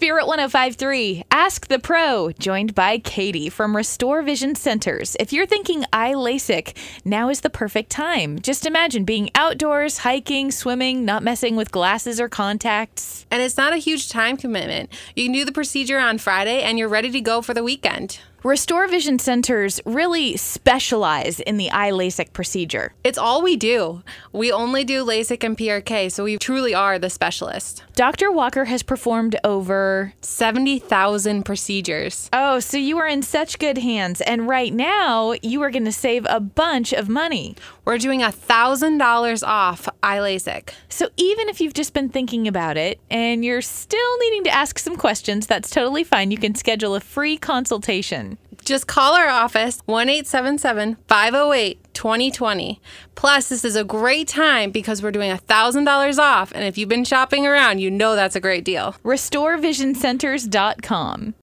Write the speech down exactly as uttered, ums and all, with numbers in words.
Spirit one oh five point three, Ask the Pro, joined by Katie from Restore Vision Centers. If you're thinking eye LASIK, now is the perfect time. Just imagine being outdoors, hiking, swimming, not messing with glasses or contacts. And it's not a huge time commitment. You can do the procedure on Friday and you're ready to go for the weekend. Restore Vision Centers really specialize in the eye LASIK procedure. It's all we do. We only do LASIK and P R K, so we truly are the specialist. Doctor Walker has performed over seventy thousand procedures. Oh, so you are in such good hands. And right now, you are going to save a bunch of money. We're doing one thousand dollars off eye LASIK. So even if you've just been thinking about it and you're still needing to ask some questions, that's totally fine. You can schedule a free consultation. Just call our office, one eight seven seven, five oh eight, two oh two oh. Plus, this is a great time because we're doing one thousand dollars off. And if you've been shopping around, you know that's a great deal. restore vision centers dot com.